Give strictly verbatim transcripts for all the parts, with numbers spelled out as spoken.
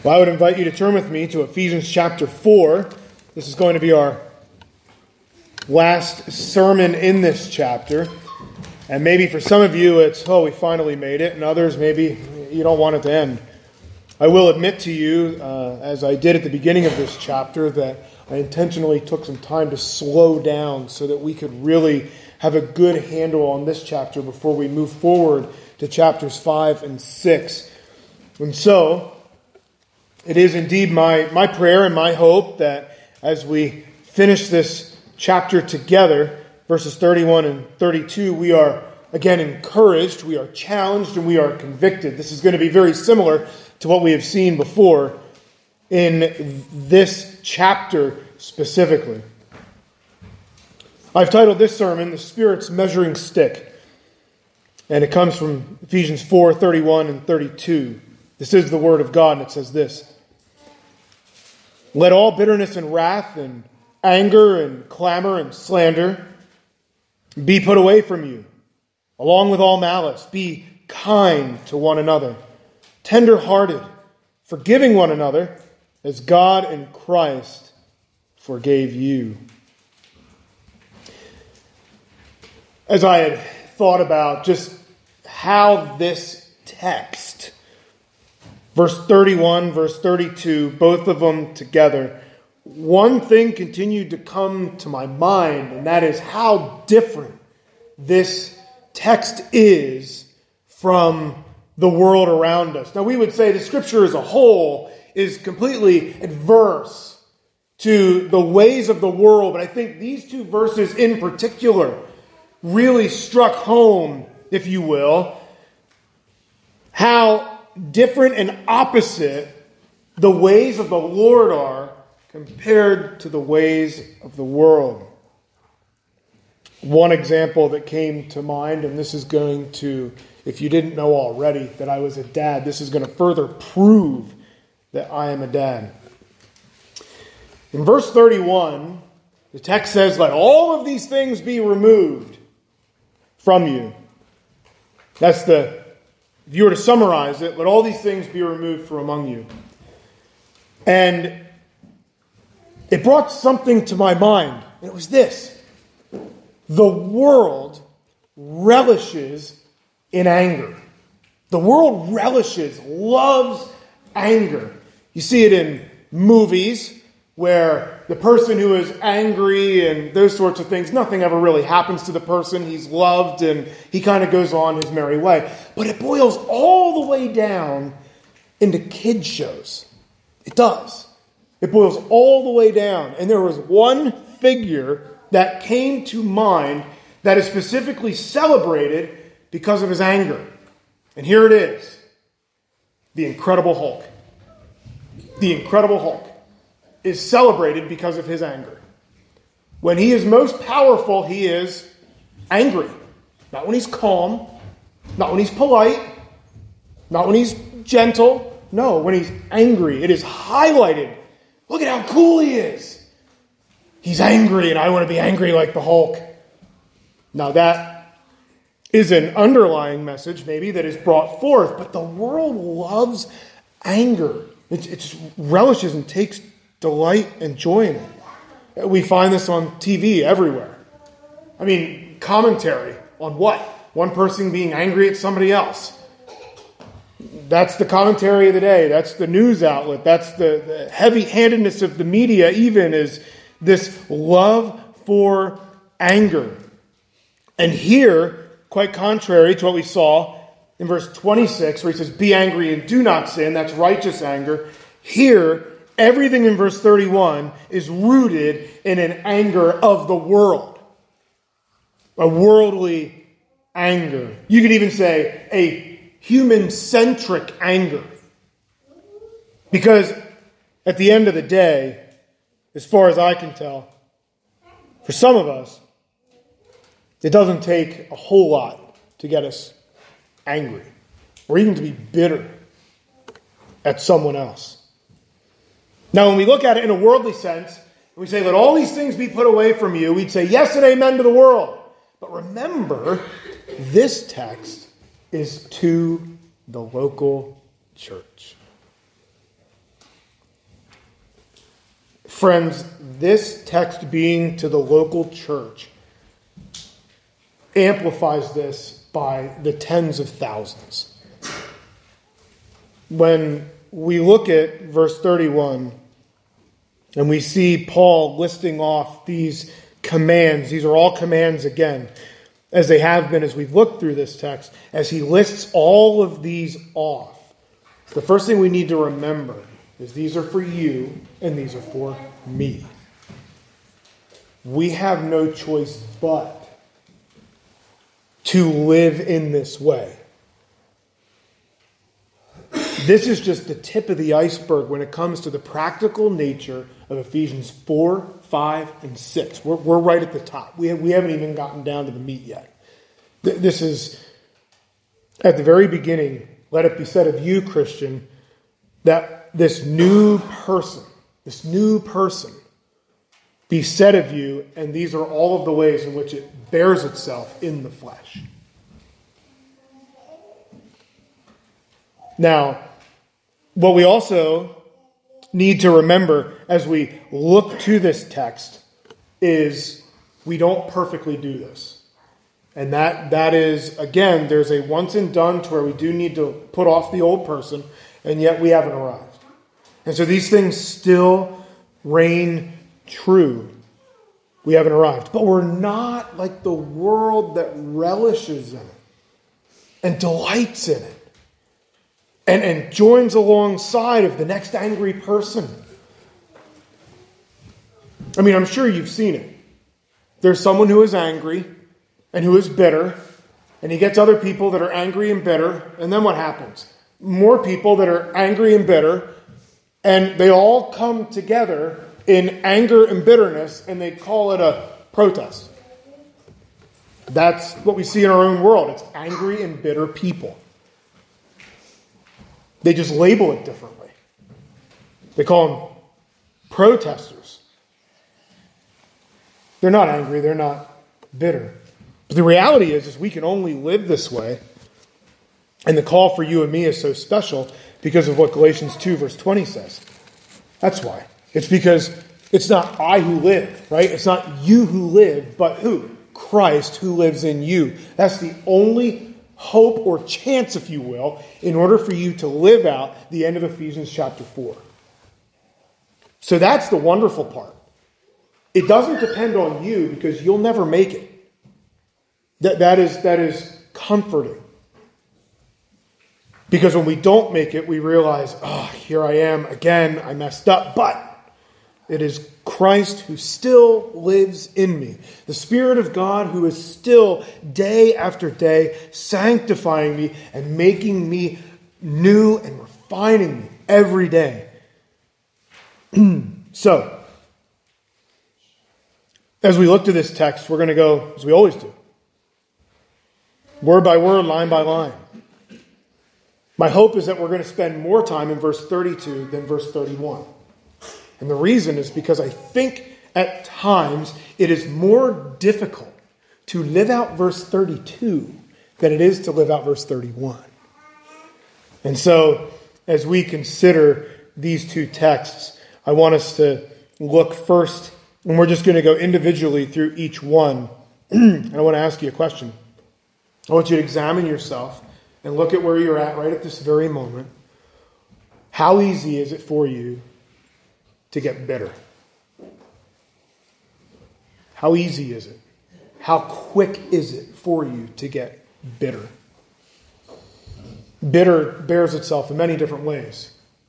Well, I would invite you to turn with me to Ephesians chapter four. This is going to be our last sermon in this chapter. And maybe for some of you it's, oh, we finally made it. And others, maybe you don't want it to end. I will admit to you, uh, as I did at the beginning of this chapter, that I intentionally took some time to slow down so that we could really have a good handle on this chapter before we move forward to chapters five and six. And so, it is indeed my, my prayer and my hope that as we finish this chapter together, verses thirty-one and thirty-two, we are again encouraged, we are challenged, and we are convicted. This is going to be very similar to what we have seen before in this chapter specifically. I've titled this sermon, The Spirit's Measuring Stick, and it comes from Ephesians four, thirty-one and thirty-two. This is the Word of God, and it says this: "Let all bitterness and wrath and anger and clamor and slander be put away from you, along with all malice. Be kind to one another, tender-hearted, forgiving one another, as God in Christ forgave you." As I had thought about just how this text, verse thirty-one, verse thirty-two, both of them together, one thing continued to come to my mind, and that is how different this text is from the world around us. Now, we would say the Scripture as a whole is completely adverse to the ways of the world, but I think these two verses in particular really struck home, if you will, how different and opposite the ways of the Lord are compared to the ways of the world. One example that came to mind, and this is going to, if you didn't know already that I was a dad, this is going to further prove that I am a dad. In verse thirty-one, the text says, "Let all of these things be removed from you." That's the, if you were to summarize it, let all these things be removed from among you. And it brought something to my mind, and it was this: the world relishes in anger. The world relishes, loves anger. You see it in movies where the person who is angry and those sorts of things, nothing ever really happens to the person. He's loved and he kind of goes on his merry way. But it boils all the way down into kids' shows. It does. It boils all the way down. And there was one figure that came to mind that is specifically celebrated because of his anger. And here it is. The Incredible Hulk. The Incredible Hulk is celebrated because of his anger. When he is most powerful, he is angry. Not when he's calm. Not when he's polite. Not when he's gentle. No, when he's angry. It is highlighted. Look at how cool he is. He's angry, and I want to be angry like the Hulk. Now that is an underlying message maybe that is brought forth, but the world loves anger. It, it just relishes and takes delight and joy in it. We find this on T V everywhere. I mean, commentary on what? One person being angry at somebody else. That's the commentary of the day. That's the news outlet. That's the, the heavy-handedness of the media even, is this love for anger. And here, quite contrary to what we saw in verse twenty-six, where he says, "Be angry and do not sin," that's righteous anger. Here, everything in verse thirty-one is rooted in an anger of the world. A worldly anger. You could even say a human-centric anger. Because at the end of the day, as far as I can tell, for some of us, it doesn't take a whole lot to get us angry, or even to be bitter at someone else. Now, when we look at it in a worldly sense, and we say, let all these things be put away from you, we'd say yes and amen to the world. But remember, this text is to the local church. Friends, this text being to the local church amplifies this by the tens of thousands. When we look at verse thirty-one and we see Paul listing off these commands, these are all commands again, as they have been as we've looked through this text, as he lists all of these off, the first thing we need to remember is these are for you and these are for me. We have no choice but to live in this way. This is just the tip of the iceberg when it comes to the practical nature of Ephesians four, five, and six. We're, we're right at the top. We, have, we haven't even gotten down to the meat yet. This is, at the very beginning, let it be said of you, Christian, that this new person, this new person, be said of you, and these are all of the ways in which it bears itself in the flesh. Now, what we also need to remember as we look to this text is we don't perfectly do this. And that that is, again, there's a once and done to where we do need to put off the old person, and yet we haven't arrived. And so these things still reign true. We haven't arrived. But we're not like the world that relishes in it and delights in it and, and joins alongside of the next angry person. I mean, I'm sure you've seen it. There's someone who is angry and who is bitter, and he gets other people that are angry and bitter, and then what happens? More people that are angry and bitter, and they all come together in anger and bitterness, and they call it a protest. That's what we see in our own world. It's angry and bitter people. They just label it differently. They call them protesters. They're not angry. They're not bitter. But the reality is, is we can only live this way. And the call for you and me is so special because of what Galatians two verse twenty says. That's why. It's because it's not I who live, right? It's not you who live, but who? Christ who lives in you. That's the only hope or chance, if you will, in order for you to live out the end of Ephesians chapter four. So that's the wonderful part. It doesn't depend on you because you'll never make it. That, that is, that is comforting. Because when we don't make it, we realize, oh, here I am again, I messed up. But it is Christ who still lives in me. The Spirit of God who is still day after day sanctifying me and making me new and refining me every day. So, as we look to this text, we're going to go, as we always do, word by word, line by line. My hope is that we're going to spend more time in verse thirty-two than verse thirty-one. And the reason is because I think at times it is more difficult to live out verse thirty-two than it is to live out verse thirty-one. And so, as we consider these two texts, I want us to look first, and we're just going to go individually through each one. And I want to ask you a question. I want you to examine yourself and look at where you're at right at this very moment. How easy is it for you to get bitter? How easy is it? How quick is it for you to get bitter? Bitter bears itself in many different ways.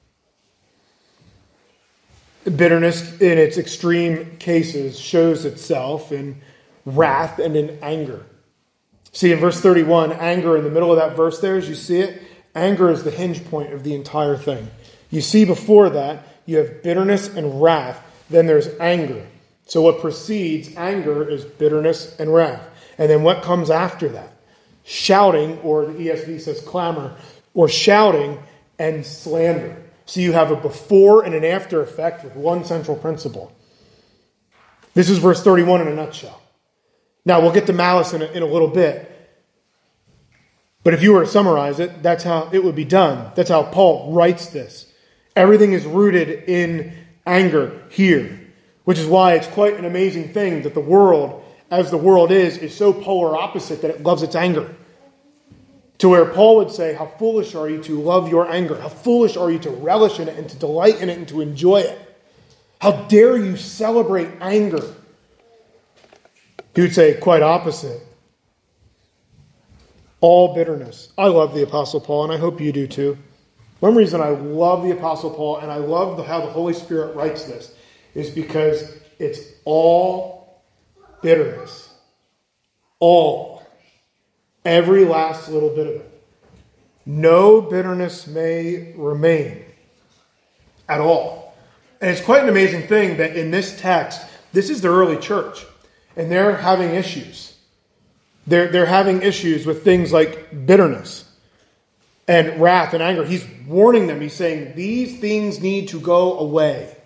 Bitterness, in its extreme cases, shows itself in wrath and in anger. See, in verse thirty-one, anger in the middle of that verse there, as you see it, anger is the hinge point of the entire thing. You see before that, you have bitterness and wrath. Then there's anger. So what precedes anger is bitterness and wrath. And then what comes after that? Shouting, or the E S V says clamor, or shouting and slander. So you have a before and an after effect with one central principle. This is verse thirty-one in a nutshell. Now, we'll get to malice in a, in a little bit. But if you were to summarize it, that's how it would be done. That's how Paul writes this. Everything is rooted in anger here. Which is why it's quite an amazing thing that the world, as the world is, is so polar opposite that it loves its anger. To where Paul would say, how foolish are you to love your anger? How foolish are you to relish in it and to delight in it and to enjoy it? How dare you celebrate anger? He would say quite opposite. All bitterness. I love the Apostle Paul, and I hope you do too. One reason I love the Apostle Paul, and I love the, how the Holy Spirit writes this, is because it's all bitterness. All. Every last little bit of it. No bitterness may remain at all. And it's quite an amazing thing that in this text, this is the early church, and they're having issues. They're, they're having issues with things like bitterness and wrath and anger. He's warning them. He's saying, these things need to go away.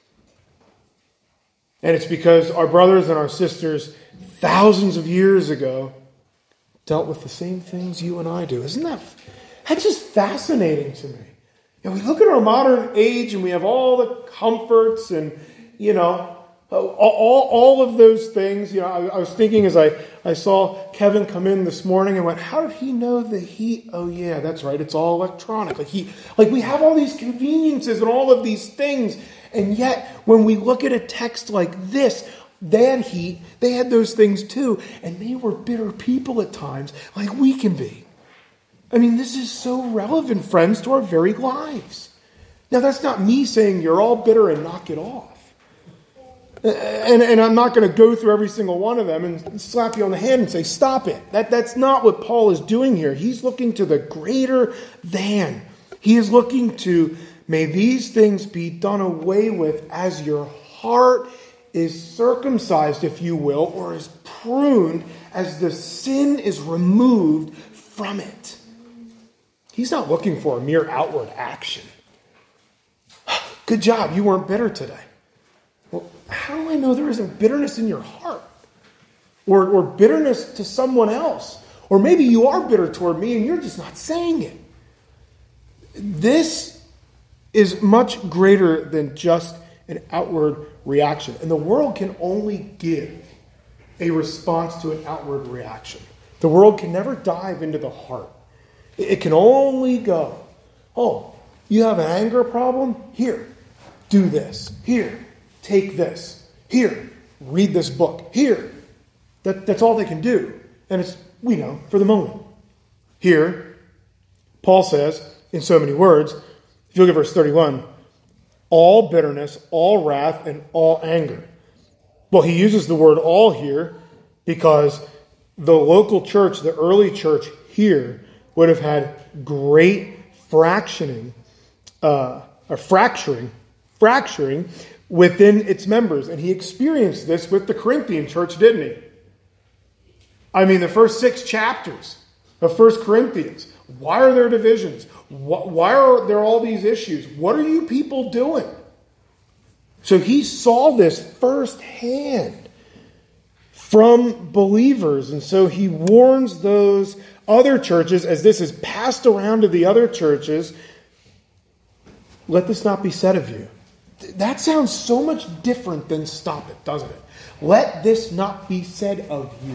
And it's because our brothers and our sisters thousands of years ago dealt with the same things you and I do. Isn't that that's just fascinating to me? And we look at our modern age and we have all the comforts and, you know, all, all, all of those things. You know, I, I was thinking as I, I saw Kevin come in this morning and went, how did he know the heat? Oh, yeah, that's right. It's all electronic. Like, he, like we have all these conveniences and all of these things. And yet, when we look at a text like this, they had heat, they had those things too, and they were bitter people at times, like we can be. I mean, this is so relevant, friends, to our very lives. Now, that's not me saying you're all bitter and knock it off. And, and I'm not going to go through every single one of them and slap you on the hand and say, stop it. That, that's not what Paul is doing here. He's looking to the greater than. He is looking to, may these things be done away with as your heart is circumcised, if you will, or is pruned as the sin is removed from it. He's not looking for a mere outward action. Good job, you weren't bitter today. Well, how do I know there isn't bitterness in your heart? Or, or bitterness to someone else? Or maybe you are bitter toward me and you're just not saying it. This is much greater than just an outward reaction. And the world can only give a response to an outward reaction. The world can never dive into the heart. It can only go, oh, you have an anger problem? Here, do this. Here, take this. Here, read this book. Here. That, that's all they can do. And it's, we know, for the moment. Here, Paul says, in so many words, if you look at verse thirty-one, all bitterness, all wrath, and all anger. Well, he uses the word all here because the local church, the early church here, would have had great fractioning, uh, or fracturing, fracturing within its members. And he experienced this with the Corinthian church, didn't he? I mean, the first six chapters of First Corinthians. Why are there divisions? Why are there all these issues? What are you people doing? So he saw this firsthand from believers. And so he warns those other churches, as this is passed around to the other churches, let this not be said of you. That sounds so much different than stop it, doesn't it? Let this not be said of you.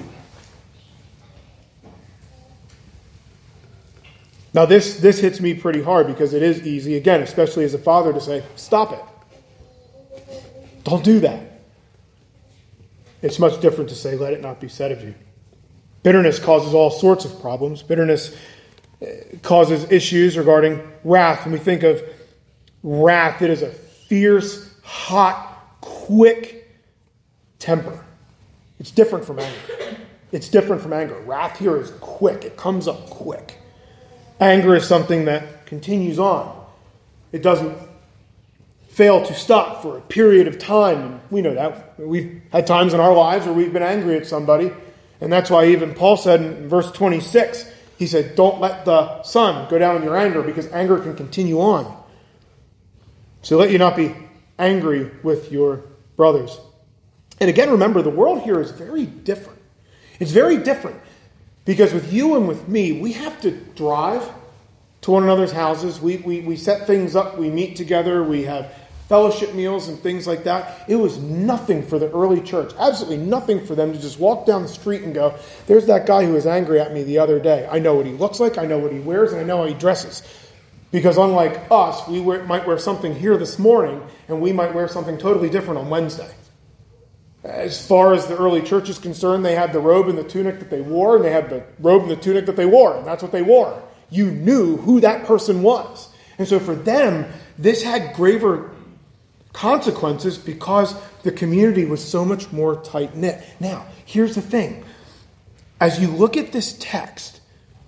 Now this, this hits me pretty hard because it is easy, again, especially as a father, to say, stop it. Don't do that. It's much different to say, let it not be said of you. Bitterness causes all sorts of problems. Bitterness causes issues regarding wrath. When we think of wrath, it is a fierce, hot, quick temper. It's different from anger. It's different from anger. Wrath here is quick. It comes up quick. Anger is something that continues on. It doesn't fail to stop for a period of time. We know that. We've had times in our lives where we've been angry at somebody. And that's why even Paul said in verse twenty-six, he said, don't let the sun go down in your anger, because anger can continue on. So let you not be angry with your brothers. And again, remember, the world here is very different. It's very different. Because with you and with me, we have to drive to one another's houses. We, we, we set things up. We meet together. We have fellowship meals and things like that. It was nothing for the early church. Absolutely nothing for them to just walk down the street and go, there's that guy who was angry at me the other day. I know what he looks like, I know what he wears, and I know how he dresses. Because unlike us, we wear, might wear something here this morning, and we might wear something totally different on Wednesday. As far as the early church is concerned, they had the robe and the tunic that they wore, and they had the robe and the tunic that they wore, and that's what they wore. You knew who that person was. And so for them, this had graver consequences because the community was so much more tight-knit. Now, here's the thing. As you look at this text,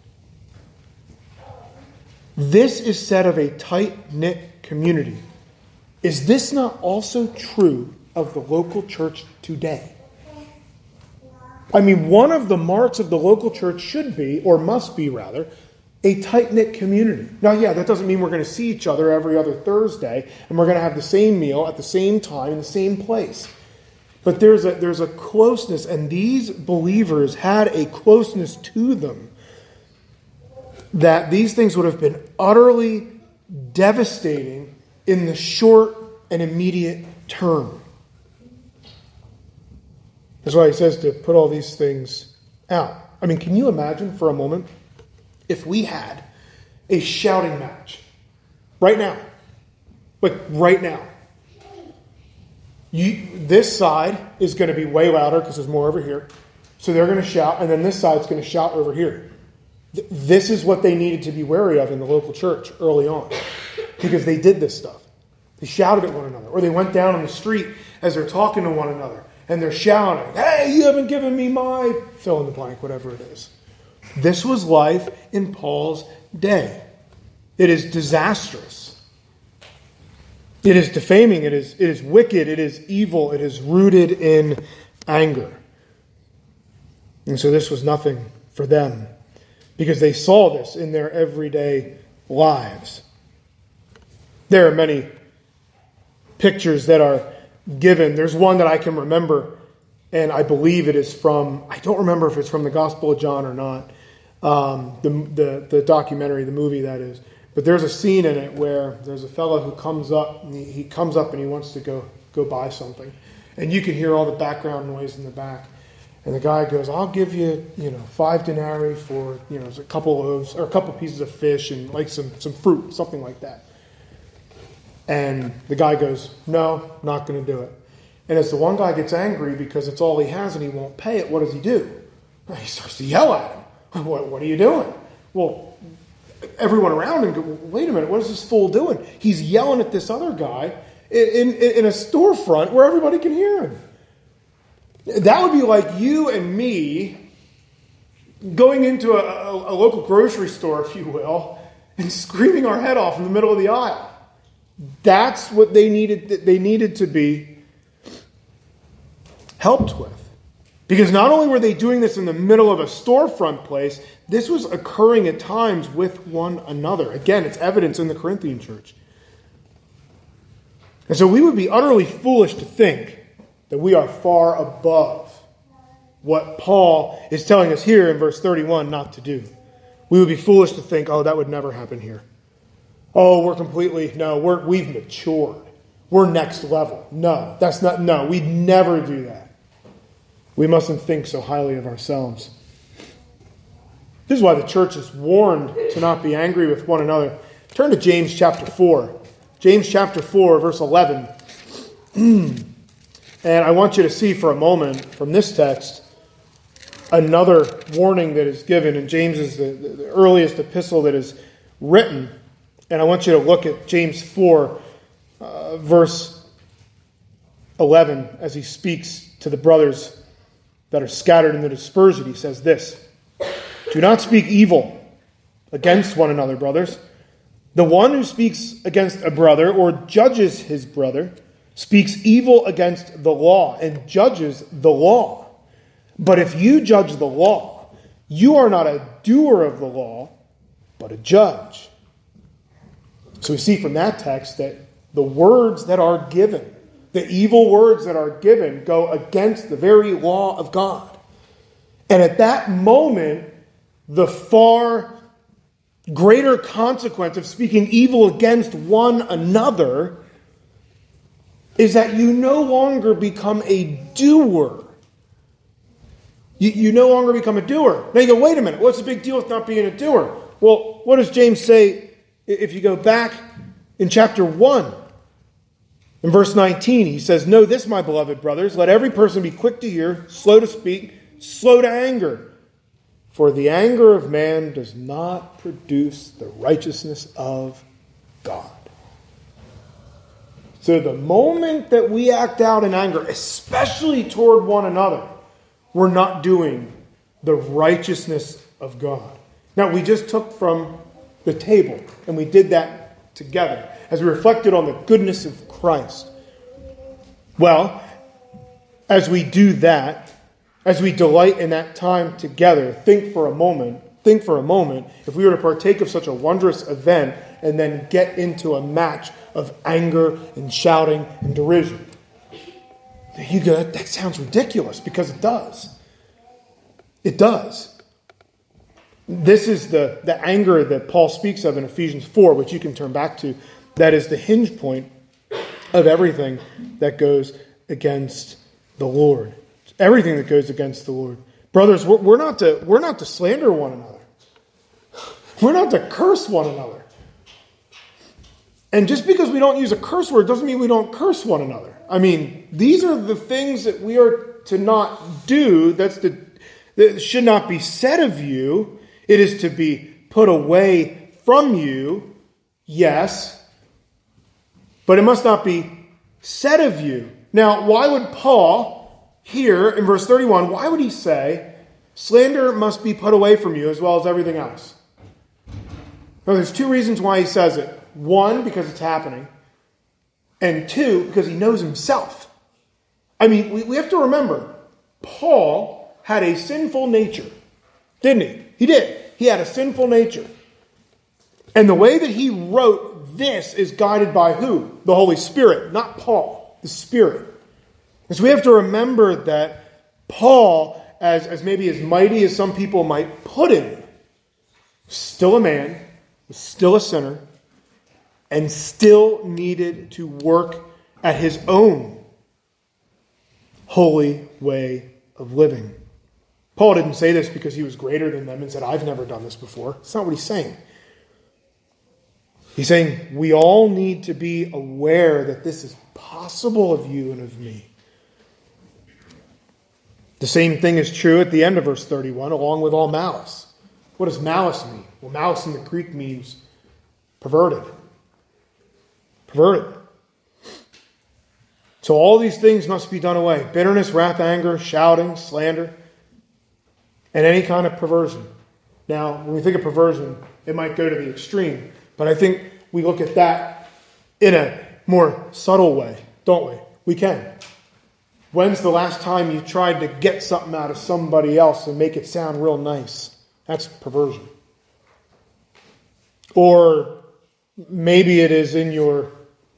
this is said of a tight-knit community. Is this not also true of the local church today? I mean, one of the marks of the local church should be, or must be rather, a tight-knit community. Now, yeah, that doesn't mean we're going to see each other every other Thursday and we're going to have the same meal at the same time in the same place. But there's a, there's a closeness, and these believers had a closeness to them that these things would have been utterly devastating in the short and immediate term. That's why he says to put all these things out. I mean, can you imagine for a moment if we had a shouting match right now? Like right now. You, this side is going to be way louder because there's more over here. So they're going to shout, and then this side's going to shout over here. Th- this is what they needed to be wary of in the local church early on, because they did this stuff. They shouted at one another, or they went down on the street as they're talking to one another, and they're shouting, "Hey, you haven't given me my..." fill in the blank, whatever it is. This was life in Paul's day. It is disastrous. It is defaming. It is, it is wicked. It is evil. It is rooted in anger. And so this was nothing for them, because they saw this in their everyday lives. There are many pictures that are given. There's one that I can remember, and I believe it is from, I don't remember if it's from the Gospel of John or not, um, the, the, the documentary, the movie that is. But there's a scene in it where there's a fellow who comes up, and he, he comes up and he wants to go, go buy something. And you can hear all the background noise in the back. And the guy goes, "I'll give you, you know, five denarii for, you know, a couple of loaves, or a couple pieces of fish and like some, some fruit," something like that. And the guy goes, "No, not going to do it." And as the one guy gets angry because it's all he has and he won't pay it, what does he do? He starts to yell at him. What, what are you doing? Well, everyone around him go, "Wait a minute, what is this fool doing?" He's yelling at this other guy in, in, in a storefront where everybody can hear him. That would be like you and me going into a, a, a local grocery store, if you will, and screaming our head off in the middle of the aisle. That's what they needed. They needed to be helped with. Because not only were they doing this in the middle of a storefront place, this was occurring at times with one another. Again, it's evidence in the Corinthian church. And so we would be utterly foolish to think that we are far above what Paul is telling us here in verse thirty-one not to do. We would be foolish to think, "Oh, that would never happen here. Oh, we're completely..." No, we're, we've matured. We're next level. No, that's not... No, we'd never do that. We mustn't think so highly of ourselves. This is why the church is warned to not be angry with one another. Turn to James chapter four. James chapter four, verse eleven. And I want you to see for a moment from this text another warning that is given. And James is the, the earliest epistle that is written. And I want you to look at James four, uh, verse eleven, as he speaks to the brothers that are scattered in the dispersion. He says this: "Do not speak evil against one another, brothers. The one who speaks against a brother or judges his brother speaks evil against the law and judges the law. But if you judge the law, you are not a doer of the law, but a judge." So we see from that text that the words that are given, the evil words that are given, go against the very law of God. And at that moment, the far greater consequence of speaking evil against one another is that you no longer become a doer. You, you no longer become a doer. Now you go, wait a minute, what's the big deal with not being a doer? Well, what does James say if you go back in chapter one? In verse nineteen, he says, "Know this, my beloved brothers, let every person be quick to hear, slow to speak, slow to anger. For the anger of man does not produce the righteousness of God." So the moment that we act out in anger, especially toward one another, we're not doing the righteousness of God. Now, we just took from the table, and we did that together as we reflected on the goodness of Christ. Well, as we do that, as we delight in that time together, think for a moment, think for a moment, if we were to partake of such a wondrous event and then get into a match of anger and shouting and derision. You go, that sounds ridiculous, because it does. It does. This is the, the anger that Paul speaks of in Ephesians four, which you can turn back to. That is the hinge point of everything that goes against the Lord. Everything that goes against the Lord. Brothers, we're, we're not to we're not to slander one another. We're not to curse one another. And just because we don't use a curse word doesn't mean we don't curse one another. I mean, these are the things that we are to not do. That's the that should not be said of you. It is to be put away from you, yes, but it must not be said of you. Now, why would Paul, here in verse thirty-one, why would he say, slander must be put away from you as well as everything else? Well, there's two reasons why he says it. One, because it's happening. And two, because he knows himself. I mean, we, we have to remember, Paul had a sinful nature, didn't he? He did. He had a sinful nature. And the way that he wrote this is guided by who? The Holy Spirit, not Paul, the Spirit. And so we have to remember that Paul, as, as maybe as mighty as some people might put him, still a man, still a sinner, and still needed to work at his own holy way of living. Paul didn't say this because he was greater than them and said, I've never done this before. That's not what he's saying. He's saying we all need to be aware that this is possible of you and of me. The same thing is true at the end of verse thirty-one, along with all malice. What does malice mean? Well, malice in the Greek means perverted. Perverted. So all these things must be done away. Bitterness, wrath, anger, shouting, slander, and any kind of perversion. Now, when we think of perversion, it might go to the extreme. But I think we look at that in a more subtle way, don't we? We can. When's the last time you tried to get something out of somebody else and make it sound real nice? That's perversion. Or maybe it is in your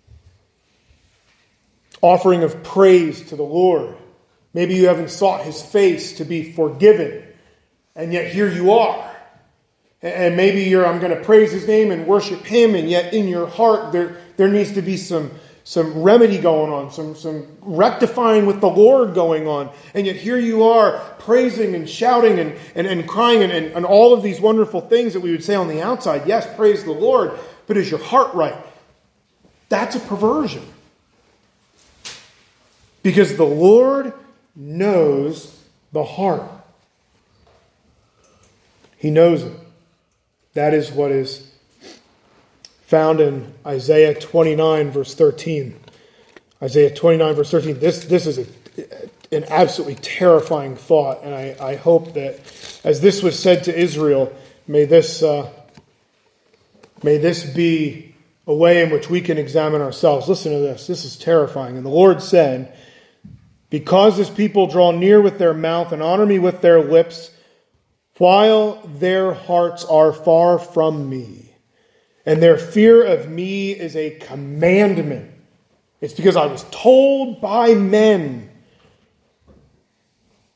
offering of praise to the Lord. Maybe you haven't sought His face to be forgiven, and yet here you are. And maybe you're, I'm going to praise His name and worship Him, and yet in your heart there, there needs to be some, some remedy going on, some, some rectifying with the Lord going on. And yet here you are praising and shouting and, and, and crying and, and, and all of these wonderful things that we would say on the outside. Yes, praise the Lord, but is your heart right? That's a perversion. Because the Lord knows the heart. He knows it. That is what is found in Isaiah twenty-nine, verse thirteen. Isaiah twenty-nine, verse thirteen. This, this is a, an absolutely terrifying thought, and I, I hope that as this was said to Israel, may this, uh, may this be a way in which we can examine ourselves. Listen to this. This is terrifying. And the Lord said, because this people draw near with their mouth and honor me with their lips, while their hearts are far from me, and their fear of me is a commandment. It's because I was told by men.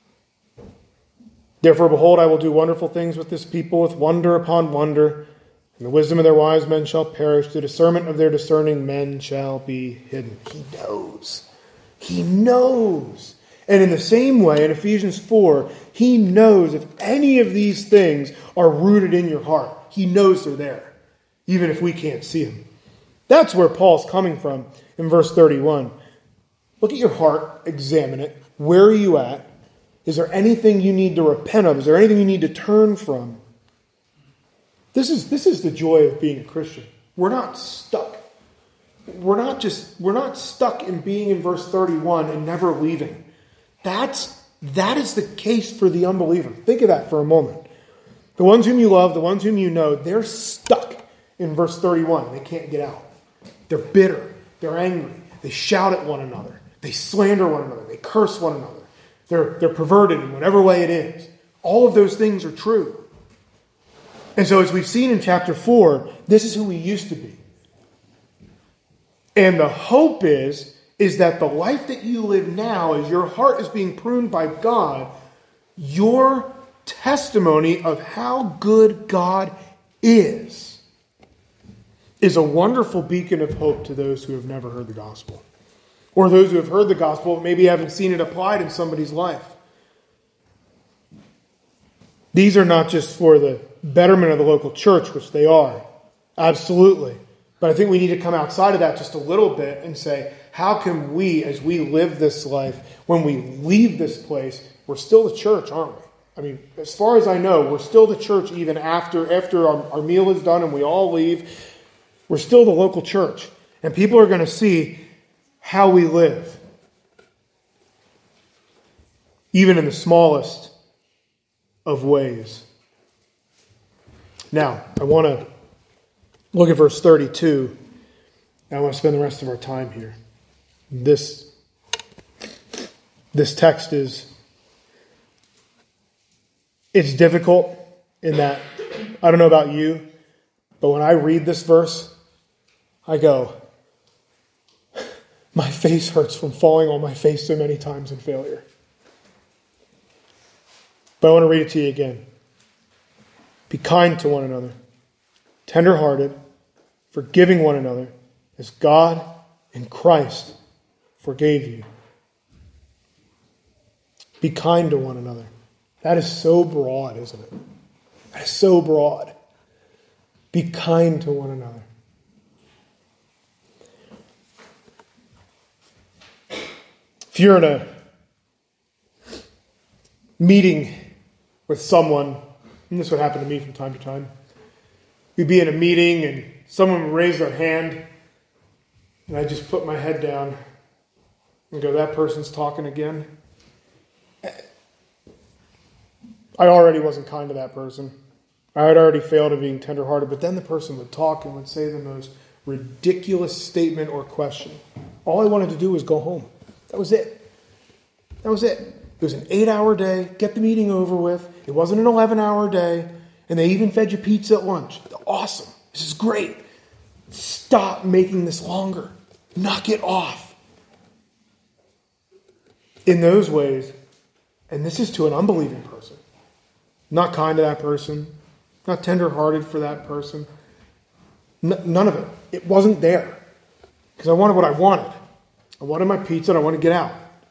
Therefore, behold, I will do wonderful things with this people, with wonder upon wonder, And the wisdom of their wise men shall perish. The discernment of their discerning men shall be hidden. He knows. He knows. And in the same way, in Ephesians four, he knows if any of these things are rooted in your heart. He knows they're there, even if we can't see them. That's where Paul's coming from in verse thirty-one. Look at your heart, examine it. Where are you at? Is there anything you need to repent of? Is there anything you need to turn from? This is, this is the joy of being a Christian. We're not stuck. We're not just, we're not stuck in being in verse thirty-one and never leaving. That's, that is the case for the unbeliever. Think of that for a moment. The ones whom you love, the ones whom you know, they're stuck in verse thirty-one. They can't get out. They're bitter. They're angry. They shout at one another. They slander one another. They curse one another. They're, they're perverted in whatever way it is. All of those things are true. And so as we've seen in chapter four, this is who we used to be. And the hope is, is that the life that you live now, as your heart is being pruned by God, your testimony of how good God is, is a wonderful beacon of hope to those who have never heard the gospel. Or those who have heard the gospel but maybe haven't seen it applied in somebody's life. These are not just for the betterment of the local church, which they are. Absolutely. But I think we need to come outside of that just a little bit and say, how can we, as we live this life, when we leave this place, we're still the church, aren't we? I mean, as far as I know, we're still the church even after, after our, our meal is done and we all leave. We're still the local church. And people are going to see how we live. Even in the smallest of ways. Now, I want to look at verse thirty-two. And I want to spend the rest of our time here. This, this text is, it's difficult in that, I don't know about you, but when I read this verse, I go, my face hurts from falling on my face so many times in failure. But I want to read it to you again. Be kind to one another, tender-hearted, forgiving one another, as God in Christ forgave you. Be kind to one another. That is so broad, isn't it? That is so broad. Be kind to one another. If you're in a meeting with someone, and this would happen to me from time to time, you'd be in a meeting and someone would raise their hand, and I just put my head down and go, that person's talking again. I already wasn't kind to that person. I had already failed at being tenderhearted, but then the person would talk and would say the most ridiculous statement or question. All I wanted to do was go home. That was it. That was it. It was an eight-hour day. Get the meeting over with. It wasn't an eleven-hour day. And they even fed you pizza at lunch. Awesome. This is great. Stop making this longer. Knock it off. In those ways, and this is to an unbelieving person, not kind to that person, not tender-hearted for that person, N- none of it. It wasn't there. Because I wanted what I wanted. I wanted my pizza and I wanted to get out.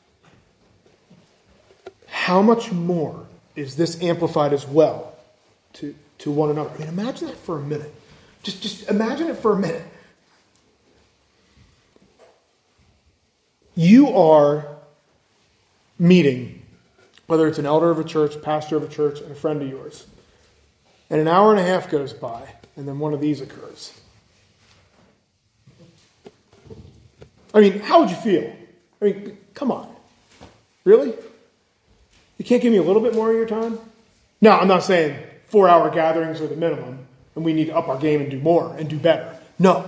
How much more is this amplified as well to, to one another? I mean, imagine that for a minute. Just, just imagine it for a minute. You are meeting, whether it's an elder of a church, pastor of a church, and a friend of yours. And an hour and a half goes by, and then one of these occurs. I mean, how would you feel? I mean, come on. Really? You can't give me a little bit more of your time? Now, I'm not saying four-hour gatherings are the minimum, and we need to up our game and do more and do better. No.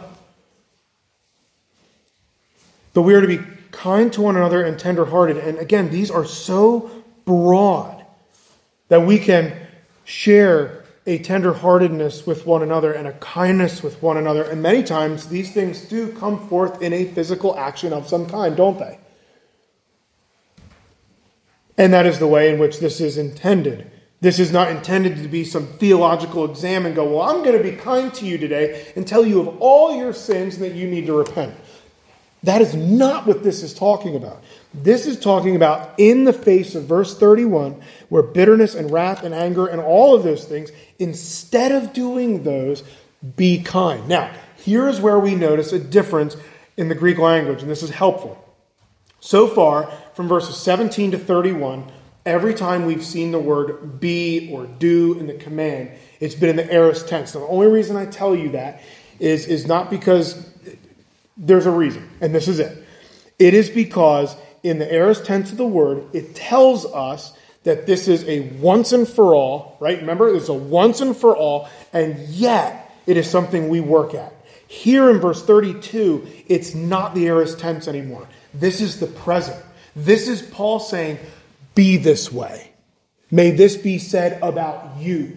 But we are to be kind to one another and tender-hearted. And again, these are so broad that we can share a tender-heartedness with one another and a kindness with one another. And many times these things do come forth in a physical action of some kind, don't they? And that is the way in which this is intended. This is not intended to be some theological exam and go, well, I'm going to be kind to you today and tell you of all your sins and that you need to repent. That is not what this is talking about. This is talking about in the face of verse thirty-one, where bitterness and wrath and anger and all of those things, instead of doing those, be kind. Now, here is where we notice a difference in the Greek language, and this is helpful. So far, from verses seventeen to thirty-one, every time we've seen the word be or do in the command, it's been in the aorist tense. Now, the only reason I tell you that is, is not because there's a reason, and this is it. It is because in the aorist tense of the word, it tells us that this is a once and for all, right? Remember, it's a once and for all, and yet it is something we work at. Here in verse thirty-two, it's not the aorist tense anymore. This is the present. This is Paul saying, be this way. May this be said about you.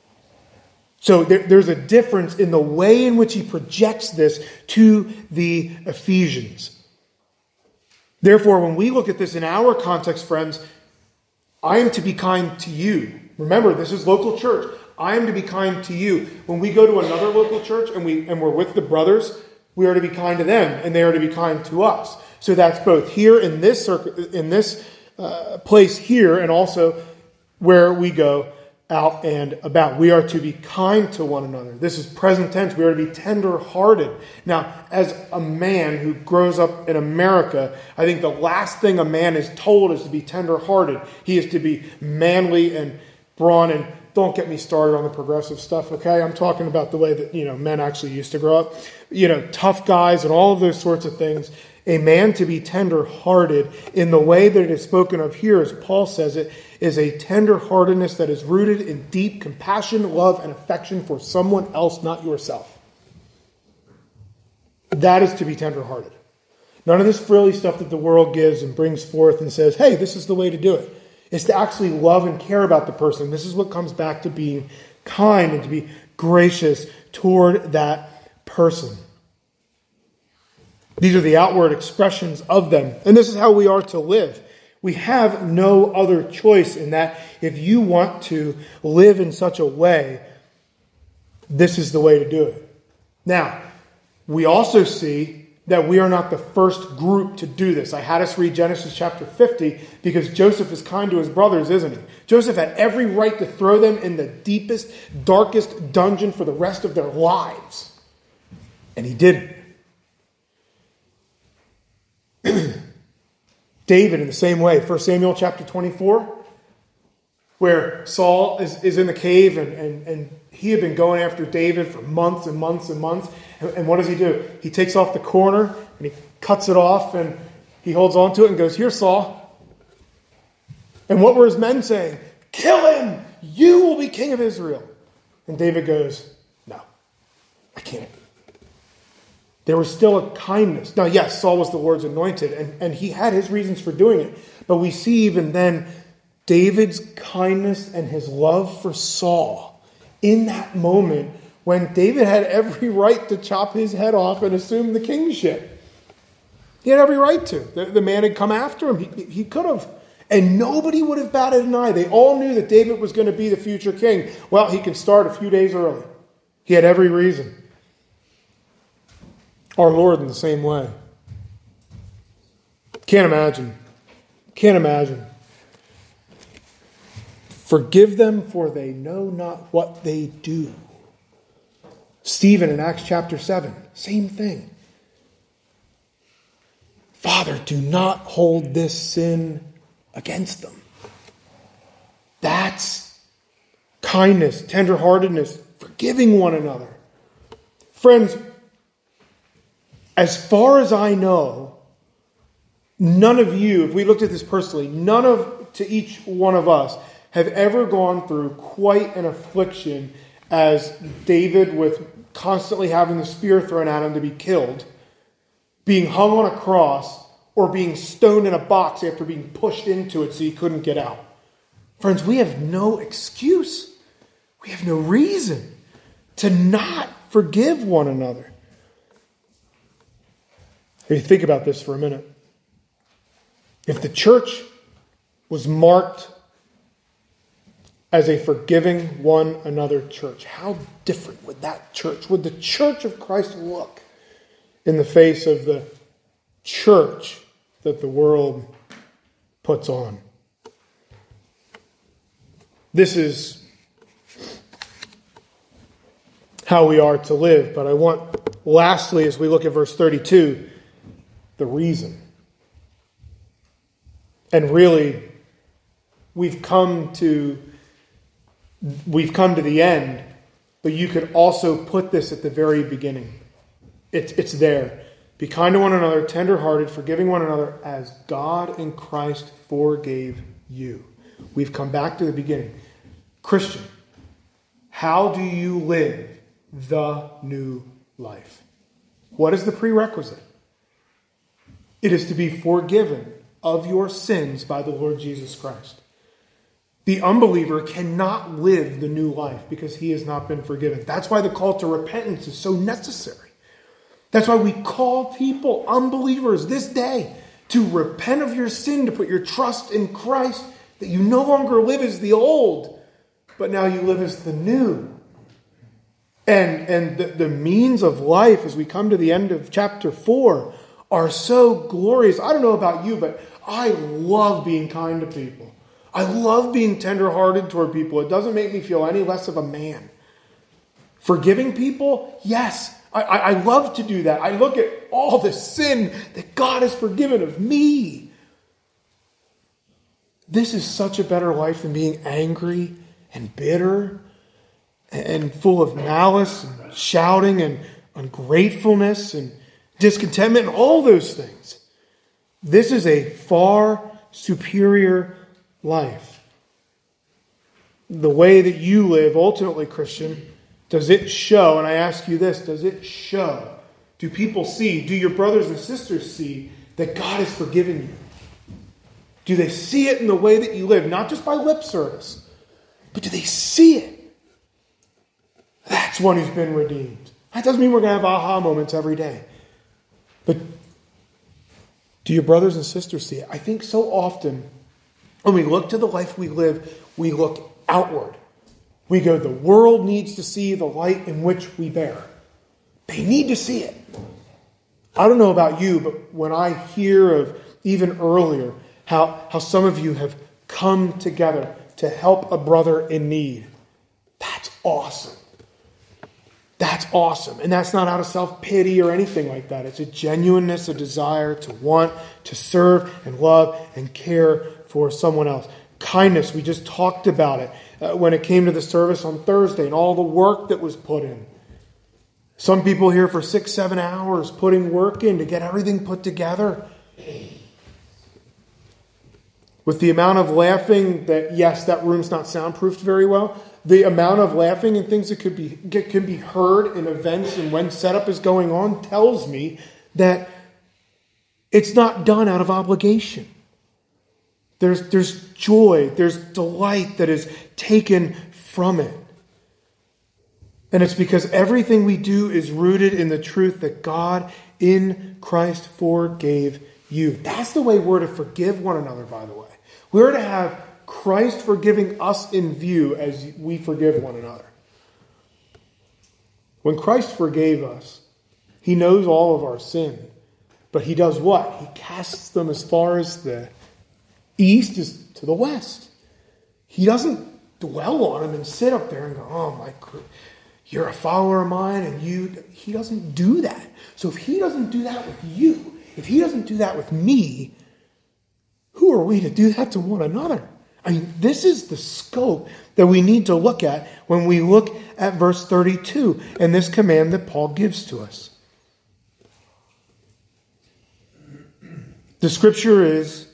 So there, there's a difference in the way in which he projects this to the Ephesians. Therefore, when we look at this in our context, friends, I am to be kind to you. Remember, this is local church. I am to be kind to you. When we go to another local church and, we, and we're with the brothers, we are to be kind to them and they are to be kind to us. So that's both here in this circuit, in this uh, place here, and also where we go out and about. We are to be kind to one another. This is present tense. We are to be tender-hearted. Now, as a man who grows up in America, I think the last thing a man is told is to be tender-hearted. He is to be manly and brawn. And don't get me started on the progressive stuff, okay? I'm talking about the way that, you know, men actually used to grow up. You know, tough guys and all of those sorts of things. A man to be tender-hearted in the way that it is spoken of here, as Paul says it, is a tender-heartedness that is rooted in deep compassion, love, and affection for someone else, not yourself. That is to be tender-hearted. None of this frilly stuff that the world gives and brings forth and says, hey, this is the way to do it. It's to actually love and care about the person. This is what comes back to being kind and to be gracious toward that person. These are the outward expressions of them. And this is how we are to live. We have no other choice in that if you want to live in such a way, this is the way to do it. Now, we also see that we are not the first group to do this. I had us read Genesis chapter fifty because Joseph is kind to his brothers, isn't he? Joseph had every right to throw them in the deepest, darkest dungeon for the rest of their lives. And he didn't. David in the same way. First Samuel chapter twenty-four, where Saul is, is in the cave and, and, and he had been going after David for months and months and months. And, and what does he do? He takes off the corner and he cuts it off and he holds on to it and goes, here, Saul. And what were his men saying? Kill him! You will be king of Israel. And David goes, no, I can't. There was still a kindness. Now, yes, Saul was the Lord's anointed, and, and he had his reasons for doing it. But we see even then David's kindness and his love for Saul in that moment when David had every right to chop his head off and assume the kingship. He had every right to. The, the man had come after him. He, he could have. And nobody would have batted an eye. They all knew that David was going to be the future king. Well, he can start a few days early. He had every reason. Our Lord in the same way. Can't imagine. Can't imagine. Forgive them, for they know not what they do. Stephen in Acts chapter seven, same thing. Father, do not hold this sin against them. That's kindness, tenderheartedness, forgiving one another. Friends, as far as I know, none of you, if we looked at this personally, none of, to each one of us, have ever gone through quite an affliction as David with constantly having the spear thrown at him to be killed, being hung on a cross, or being stoned in a box after being pushed into it so he couldn't get out. Friends, we have no excuse. We have no reason to not forgive one another. If you think about this for a minute. If the church was marked as a forgiving one another church. How different would that church, would the church of Christ look in the face of the church that the world puts on? This is how we are to live. But I want, lastly, as we look at verse thirty-two, the reason. And really, we've come to we've come to the end, but you could also put this at the very beginning. It's it's there. Be kind to one another, tenderhearted, forgiving one another, as God in Christ forgave you. We've come back to the beginning. Christian, how do you live the new life? What is the prerequisite? It is to be forgiven of your sins by the Lord Jesus Christ. The unbeliever cannot live the new life because he has not been forgiven. That's why the call to repentance is so necessary. That's why we call people, unbelievers, this day to repent of your sin, to put your trust in Christ, that you no longer live as the old, but now you live as the new. And, and the, the means of life, as we come to the end of chapter four, are so glorious. I don't know about you, but I love being kind to people. I love being tenderhearted toward people. It doesn't make me feel any less of a man. Forgiving people, yes, I, I, I love to do that. I look at all the sin that God has forgiven of me. This is such a better life than being angry and bitter and full of malice and shouting and ungratefulness and discontentment and all those things. This is a far superior life. The way that you live, ultimately, Christian, does it show, and I ask you this, does it show, do people see, do your brothers and sisters see that God has forgiven you? Do they see it in the way that you live, not just by lip service, but do they see it? That's one who's been redeemed. That doesn't mean we're going to have aha moments every day. But do your brothers and sisters see it? I think so often when we look to the life we live, we look outward. We go, the world needs to see the light in which we bear. They need to see it. I don't know about you, but when I hear of, even earlier, how, how some of you have come together to help a brother in need, that's awesome. That's awesome. And that's not out of self-pity or anything like that. It's a genuineness, a desire to want to serve and love and care for someone else. Kindness, we just talked about it uh, when it came to the service on Thursday and all the work that was put in. Some people here for six, seven hours putting work in to get everything put together. With the amount of laughing that, yes, that room's not soundproofed very well. The amount of laughing and things that could be get, can be heard in events and when setup is going on tells me that it's not done out of obligation. There's, there's joy, there's delight that is taken from it. And it's because everything we do is rooted in the truth that God in Christ forgave you. That's the way we're to forgive one another, by the way. We're to have Christ forgiving us in view as we forgive one another. When Christ forgave us, he knows all of our sin. But he does what? He casts them as far as the east is to the west. He doesn't dwell on them and sit up there and go, oh my, you're a follower of mine and you, he doesn't do that. So if he doesn't do that with you, if he doesn't do that with me, who are we to do that to one another? I mean, this is the scope that we need to look at when we look at verse thirty-two and this command that Paul gives to us. The scripture is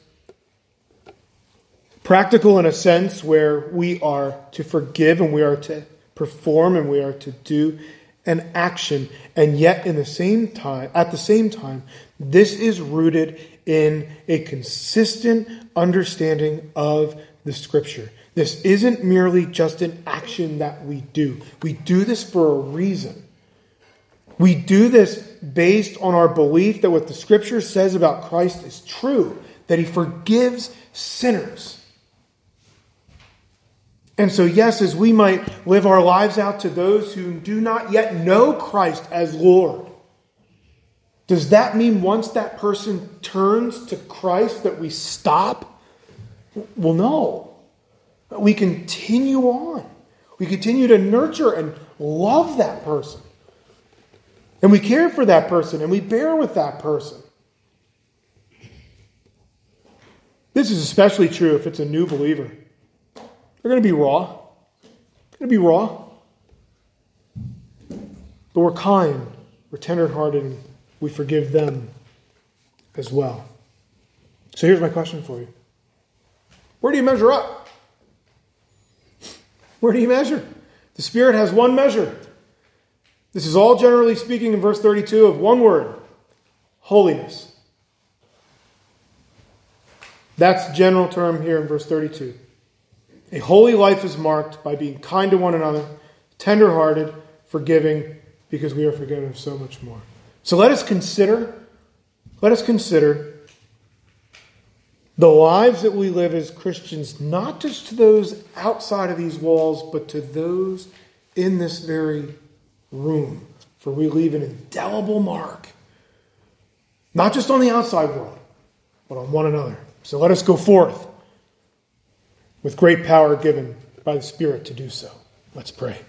practical in a sense where we are to forgive and we are to perform and we are to do an action. And yet in the same time, at the same time, this is rooted in a consistent understanding of the scripture. This isn't merely just an action that we do. We do this for a reason. We do this based on our belief that what the scripture says about Christ is true, that he forgives sinners. And so, yes, as we might live our lives out to those who do not yet know Christ as Lord, does that mean once that person turns to Christ that we stop? Well, no. We continue on. We continue to nurture and love that person. And we care for that person and we bear with that person. This is especially true if it's a new believer. They're going to be raw. They're going to be raw. But we're kind. We're tenderhearted. And we forgive them as well. So here's my question for you. Where do you measure up? Where do you measure? The Spirit has one measure. This is all generally speaking in verse thirty-two of one word. Holiness. That's the general term here in verse thirty-two. A holy life is marked by being kind to one another, tenderhearted, forgiving, because we are forgiven of so much more. So let us consider, let us consider the lives that we live as Christians, not just to those outside of these walls, but to those in this very room. For we leave an indelible mark, not just on the outside world, but on one another. So let us go forth with great power given by the Spirit to do so. Let's pray.